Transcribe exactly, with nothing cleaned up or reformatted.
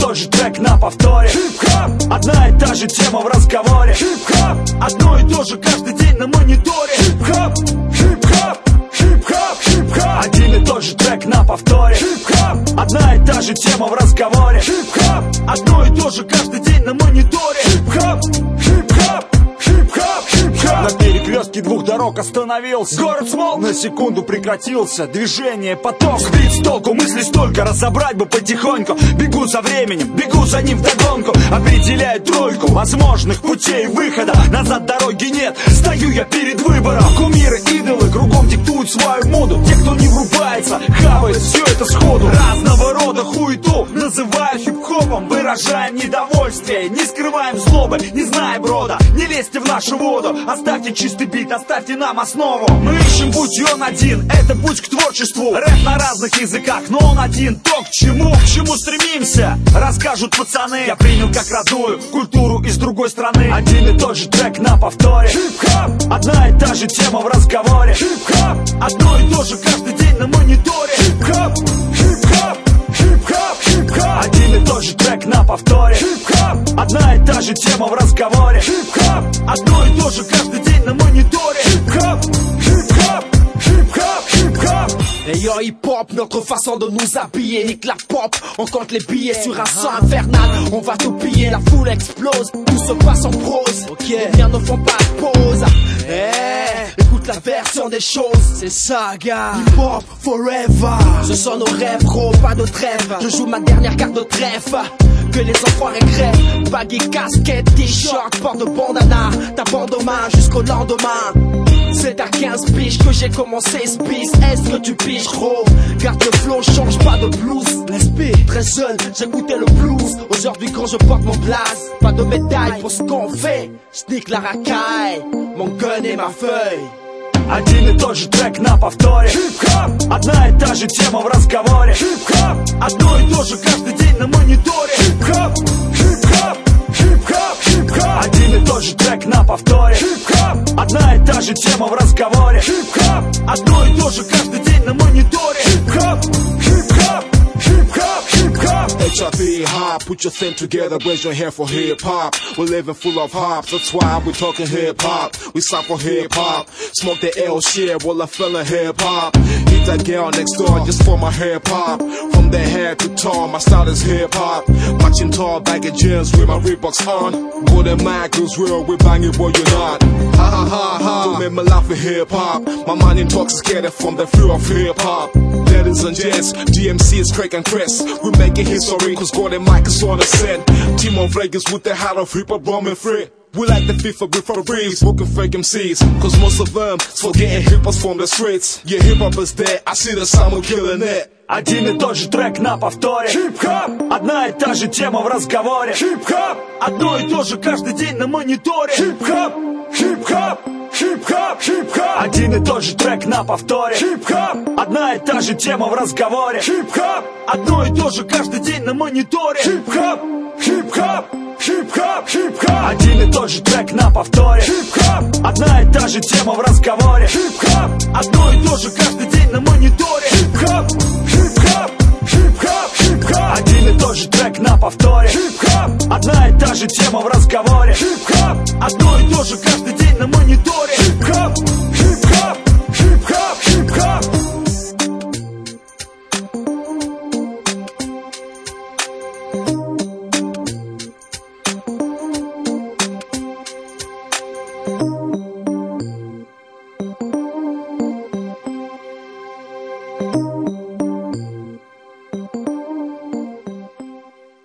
тот же трек на повторе. Хип-хоп, одна и та же тема в разговоре. Хип-хоп, одно и то же каждый день на мониторе. Хип-хоп, хип-хоп, хип-хоп, хип-хоп, один и тот же трек на повторе. Хип-хоп, одна и та же тема в разговоре. Хип-хоп, одно и то же каждый день на мониторе. Хип-хоп, хип-хоп, хип-хоп, хип-хоп. На перекрестке двух дорог остановился. Город смолк, на секунду прекратился. Движение, поток, сбит с толку, мыслей столько. Разобрать бы потихоньку. Бегу за временем, бегу за ним вдогонку. Определяю тройку возможных путей выхода. Назад дороги нет, стою я перед выбором. Кумиры, идолы, кругом диктуют свою моду. Те, кто не врубается, хавает все это сходу. Разного рода хуету называю хип-хопом. Выражаем недовольствие, не скрываем злобы, не знаем рода. Не лезьте в нашу воду, оставьте чистый бит, оставьте нам основу. Мы ищем путь, и он один, это путь к творчеству. Рэп на разных языках, но он один. То, к чему, к чему стремимся, расскажут пацаны. Я принял как родную культуру из другой страны. Один и тот же трек на повторе. Хип-хоп, одна и та же тема в разговоре. Хип-хоп, одно и то же каждый день на мониторе. Хип-хоп, хип-хоп, хип-хоп, хип-хоп, один и тот же трек на повторе. Хип-хоп, одна и та же тема в разговоре. Хип-хоп, одно и то же каждый день на мониторе. Хип-хоп, хип-хоп, hip-hop, hip-hop. Et yo hip-hop, notre façon de nous habiller, nique la pop, on compte les billets sur un son infernal, on va tout piller, la foule explose, tout se passe en prose, ok, les biens ne font pas de pause, eh, écoute la version des choses, c'est ça gars, hip-hop forever, ce sont nos rêves gros, pas de trêve, je joue ma dernière carte de trèfle. Que les enfoirés crèvent, baggy, casquette, t-shirt, porte de bandana, ta bande aux mains jusqu'au lendemain. C'est à quinze piges que j'ai commencé ce bis. Est-ce que tu piges gros? Garde le flow, change pas de blues. L'esprit, très jeune, j'écoutais le blues. Aujourd'hui quand je porte mon blaze, pas de médaille pour ce qu'on fait. J'nique la racaille, mon gun et ma feuille. Один и тот же трек на повторе. Хип-хоп, одна и та же тема в разговоре. Хип-хоп, одно и то же каждый день на мониторе. Хип-хоп, хип-хоп, хип-хоп, хип-хоп, один и тот же трек на повторе. Хип-хоп, одна и та же тема в разговоре. Хип-хоп, одно и то же каждый день на мониторе. Хип-хоп, хип-хоп, hip-hop, hip-hop. H I P hop, put your thing together, raise your hand for hip-hop. We're living full of hops, that's why we're talking hip-hop. We sign for hip-hop, smoke the L shit while I'm feeling hip-hop. Hit that girl next door just for my hip-hop. From the head to toe, my style is hip-hop. Matching tall baggy jeans with my Reeboks on. Good and mad, goes real, we banging boy you're not. Ha ha ha ha, don't make me laugh with hip-hop. My mind intoxicated from the feel of hip-hop. Ladies and gents, D M C is Craig and Chris. We making history cause God and Mike is on the set. Team of Vegas with the heart of hip-hop roaming free. We like the FIFA referees, booking fake M Cs. Cause most of them forgetting hip-hops from the streets. Yeah, hip-hop is dead, I see the Samu killing it. Один и тот же трек на повторе. Хип-хоп, одна и та же тема в разговоре. Хип-хоп, одно и то же каждый день на мониторе. Хип-хоп, хип-хоп, хип-хоп, хип-хоп, один и тот же трек на повторе. Хип-хоп, одна и та же тема в разговоре. Хип-хоп, одно и то же каждый день на мониторе. Хип-хоп, хип-хоп, хип-хоп, хип-хоп, один и тот же трек на повторе. Хип-хоп, одна и та же тема в разговоре. Хип-хоп, одно и то же каждый день на мониторе. Хип-хоп, хип-хоп, хип-хоп, хип-хоп, один и тот же трек на повторе. Хип-хоп, одна и та же тема в разговоре. Хип-хоп,